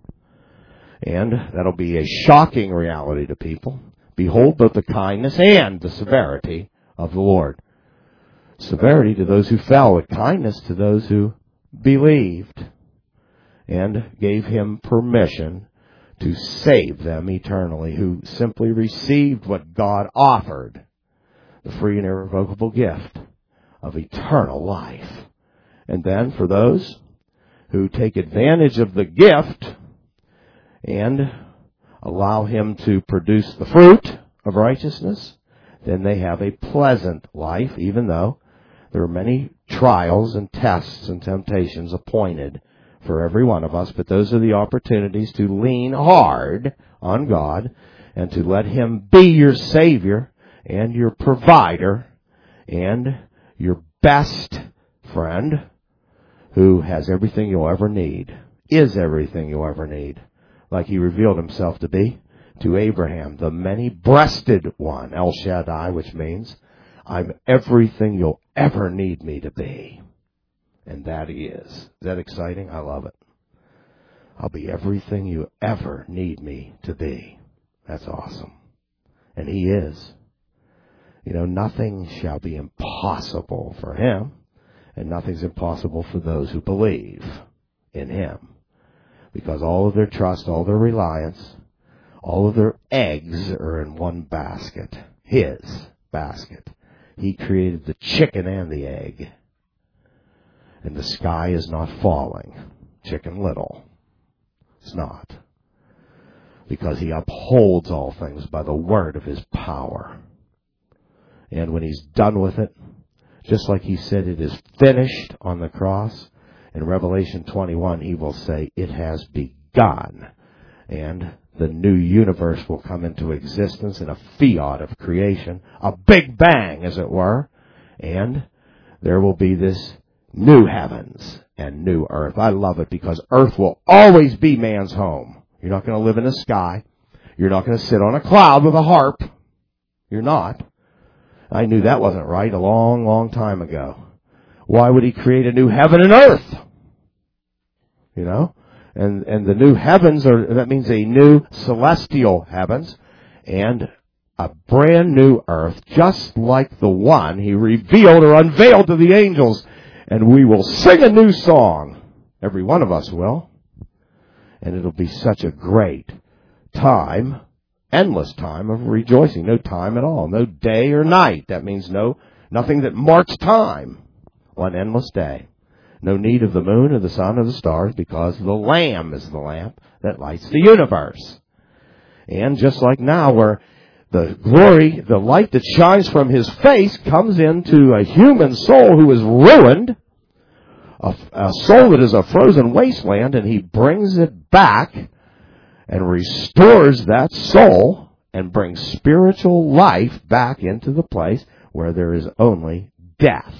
And that'll be a shocking reality to people. Behold both the kindness and the severity of the Lord. Severity to those who fell, but kindness to those who believed and gave him permission to save them eternally, who simply received what God offered, the free and irrevocable gift of eternal life. And then for those who take advantage of the gift and allow him to produce the fruit of righteousness, then they have a pleasant life, even though there are many trials and tests and temptations appointed for every one of us. But those are the opportunities to lean hard on God and to let Him be your Savior and your provider and your best friend, who has everything you'll ever need, is everything you'll ever need, like He revealed Himself to be to Abraham, the many-breasted one, El Shaddai, which means I'm everything you'll ever need me to be. And that He is. Is that exciting? I love it. I'll be everything you ever need me to be. That's awesome. And He is. You know, nothing shall be impossible for Him, and nothing's impossible for those who believe in Him. Because all of their trust, all their reliance, all of their eggs are in one basket. His basket. He created the chicken and the egg. And the sky is not falling. Chicken Little. It's not. Because He upholds all things by the word of His power. And when He's done with it, just like He said it is finished on the cross, in Revelation twenty-one He will say, it has begun. And the new universe will come into existence in a fiat of creation, a big bang, as it were, and there will be this new heavens and new earth. I love it because earth will always be man's home. You're not going to live in the sky. You're not going to sit on a cloud with a harp. You're not. I knew that wasn't right a long, long time ago. Why would He create a new heaven and earth? You know? And and the new heavens, are that means a new celestial heavens and a brand new earth, just like the one He revealed or unveiled to the angels. And we will sing a new song. Every one of us will. And it'll be such a great time, endless time of rejoicing. No time at all. No day or night. That means no nothing that marks time. One endless day. No need of the moon or the sun or the stars, because the Lamb is the lamp that lights the universe. And just like now, where the glory, the light that shines from His face comes into a human soul who is ruined, a, a soul that is a frozen wasteland, and He brings it back and restores that soul and brings spiritual life back into the place where there is only death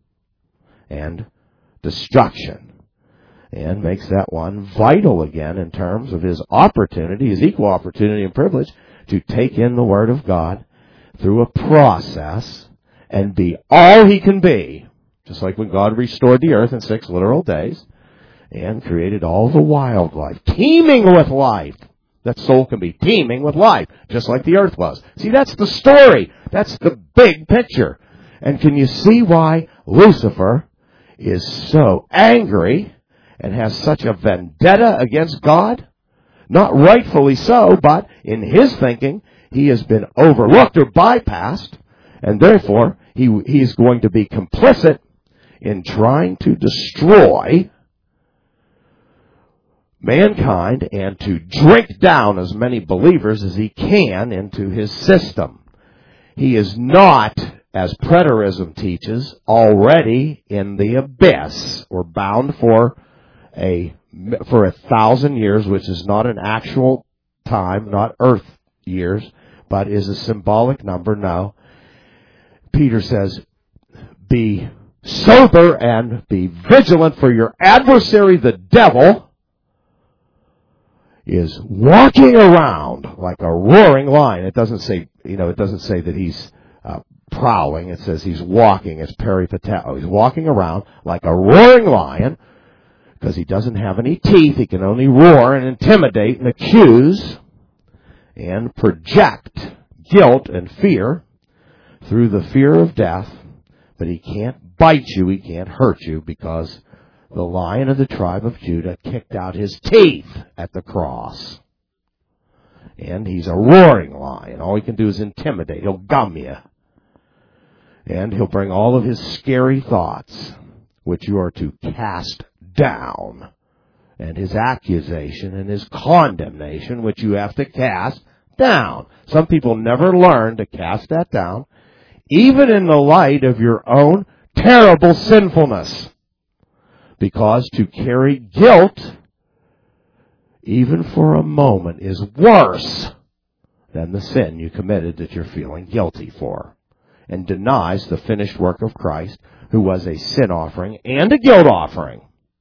and destruction, and makes that one vital again in terms of his opportunity, his equal opportunity and privilege to take in the Word of God through a process and be all he can be. Just like when God restored the earth in six literal days and created all the wildlife, teeming with life. That soul can be teeming with life, just like the earth was. See, that's the story. That's the big picture. And can you see why Lucifer is so angry and has such a vendetta against God? Not rightfully so, but in his thinking, he has been overlooked or bypassed, and therefore he he is going to be complicit in trying to destroy mankind and to drink down as many believers as he can into his system. He is not, as preterism teaches, already in the abyss or bound for a for a thousand years, which is not an actual time, not earth years, but is a symbolic number. No. Peter says, be sober and be vigilant, for your adversary, the devil, is walking around like a roaring lion. It doesn't say, you know, it doesn't say that he's uh, prowling. It says he's walking. It's peripateo. He's walking around like a roaring lion because he doesn't have any teeth. He can only roar and intimidate and accuse and project guilt and fear through the fear of death. But he can't bite you. He can't hurt you because the Lion of the tribe of Judah kicked out his teeth at the cross. And he's a roaring lion. All he can do is intimidate. He'll gum you. And he'll bring all of his scary thoughts, which you are to cast down. And his accusation and his condemnation, which you have to cast down. Some people never learn to cast that down, even in the light of your own terrible sinfulness. Because to carry guilt, even for a moment, is worse than the sin you committed that you're feeling guilty for, and denies the finished work of Christ, who was a sin offering and a guilt offering.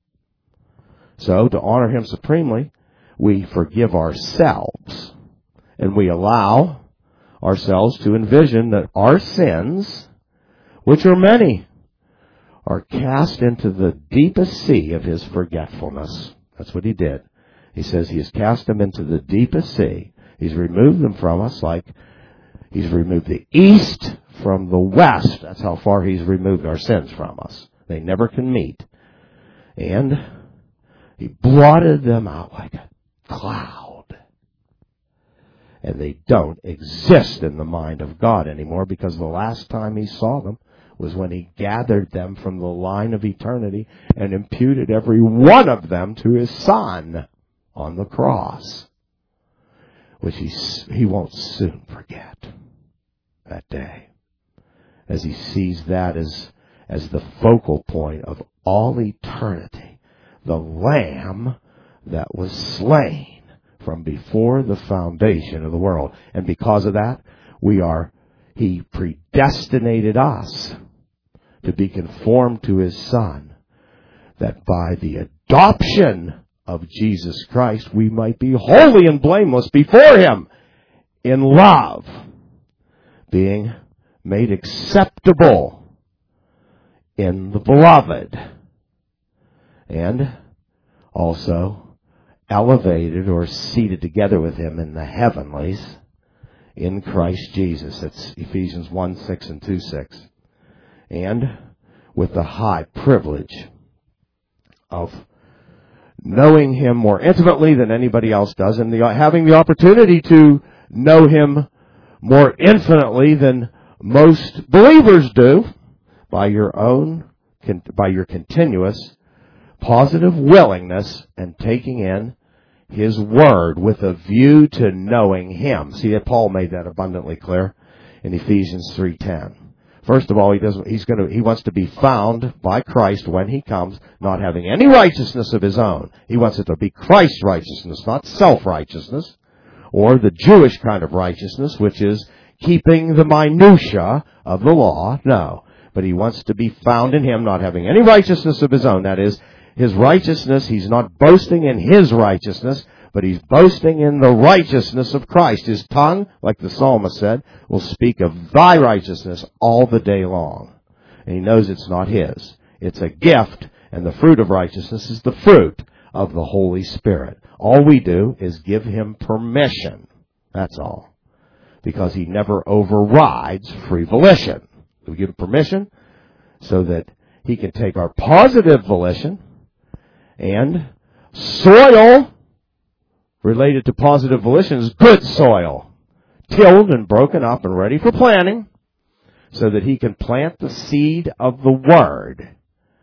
So, to honor Him supremely, we forgive ourselves, and we allow ourselves to envision that our sins, which are many, are cast into the deepest sea of His forgetfulness. That's what He did. He says He has cast them into the deepest sea. He's removed them from us like He's removed the east from the west. That's how far He's removed our sins from us. They never can meet. And He blotted them out like a cloud. And they don't exist in the mind of God anymore, because the last time He saw them was when He gathered them from the line of eternity and imputed every one of them to His Son on the cross, which He, he won't soon forget that day, as He sees that as, as the focal point of all eternity, the Lamb that was slain from before the foundation of the world. And because of that, we are, He predestinated us to be conformed to His Son, that by the adoption of Jesus Christ, we might be holy and blameless before Him in love, being made acceptable in the Beloved, and also elevated or seated together with Him in the heavenlies in Christ Jesus. That's Ephesians one six and two six. And with the high privilege of knowing Him more intimately than anybody else does, and the, having the opportunity to know Him more infinitely than most believers do, by your own, by your continuous positive willingness and taking in His Word with a view to knowing Him. See that Paul made that abundantly clear in Ephesians three ten. First of all, he doesn't, he's going to, he wants to be found by Christ when He comes, not having any righteousness of his own. He wants it to be Christ's righteousness, not self-righteousness, or the Jewish kind of righteousness, which is keeping the minutia of the law. No. But He wants to be found in Him, not having any righteousness of His own. That is, His righteousness, He's not boasting in His righteousness, but He's boasting in the righteousness of Christ. His tongue, like the psalmist said, will speak of Thy righteousness all the day long. And He knows it's not His. It's a gift, and the fruit of righteousness is the fruit of the Holy Spirit. All we do is give Him permission. That's all. Because He never overrides free volition. We give Him permission so that He can take our positive volition and soil related to positive volition is good soil, tilled and broken up and ready for planting, so that He can plant the seed of the Word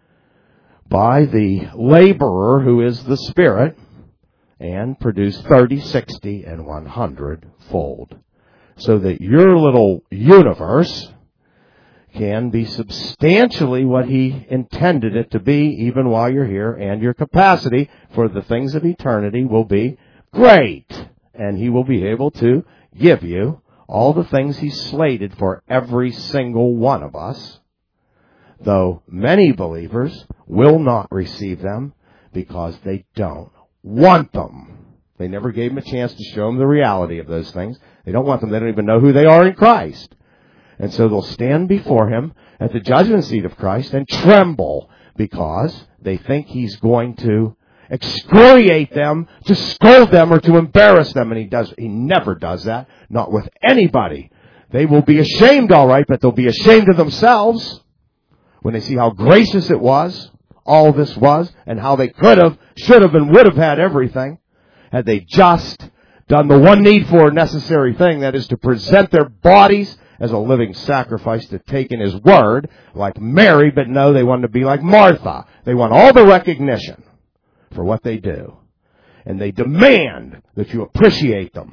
by the laborer who is the Spirit, and produce thirty, sixty, and one hundred fold, so that your little universe can be substantially what He intended it to be even while you're here, and your capacity for the things of eternity will be great, and He will be able to give you all the things He slated for every single one of us, though many believers will not receive them because they don't want them. They never gave Him a chance to show them the reality of those things. They don't want them. They don't even know who they are in Christ. And so they'll stand before Him at the judgment seat of Christ and tremble because they think He's going to excoriate them, to scold them, or to embarrass them. And He does. He never does that. Not with anybody. They will be ashamed, all right, but they'll be ashamed of themselves when they see how gracious it was, all this was, and how they could have, should have, and would have had everything had they just done the one needful or necessary thing, that is to present their bodies as a living sacrifice to take in His Word, like Mary, but no, they want to be like Martha. They want all the recognition for what they do. And they demand that you appreciate them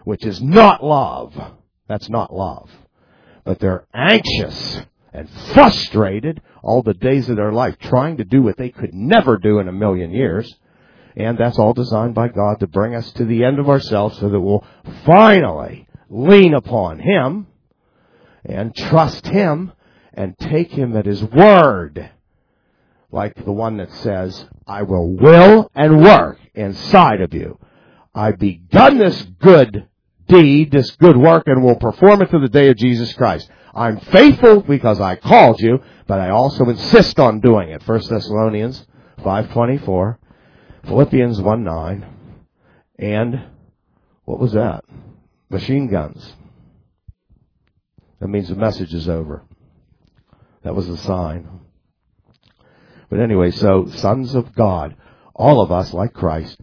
which is not love. That's not love. But they're anxious and frustrated all the days of their life, trying to do what they could never do in a million years. And that's all designed by God to bring us to the end of ourselves so that we'll finally lean upon Him and trust Him and take Him at His word. Like the one that says, I will will and work inside of you. I've begun this good deed, this good work, and will perform it to the day of Jesus Christ. I'm faithful because I called you, but I also insist on doing it. First Thessalonians five twenty-four, Philippians one nine, and what was that? Machine guns. That means the message is over. That was the sign. But anyway, so sons of God, all of us like Christ,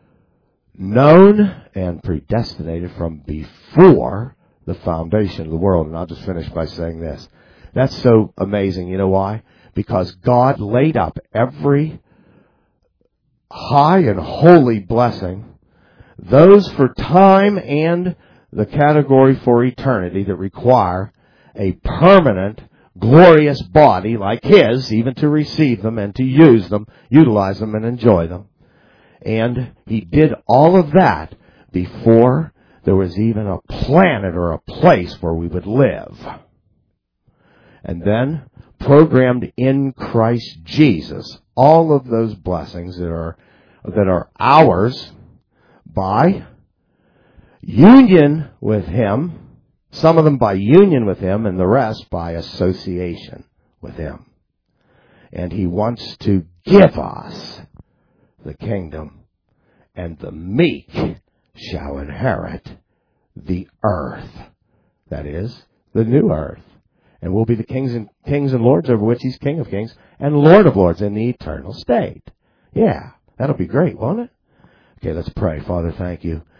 known and predestinated from before the foundation of the world. And I'll just finish by saying this. That's so amazing. You know why? Because God laid up every high and holy blessing, those for time and the category for eternity that require a permanent, glorious body like His, even to receive them and to use them, utilize them and enjoy them. And He did all of that before there was even a planet or a place where we would live. And then programmed in Christ Jesus all of those blessings that are that are ours by union with Him, some of them by union with Him, and the rest by association with Him. And He wants to give us the kingdom, and the meek shall inherit the earth. That is, the new earth. And we'll be the kings and kings and lords over which He's King of Kings and Lord of Lords in the eternal state. Yeah, that'll be great, won't it? Okay, let's pray. Father, thank You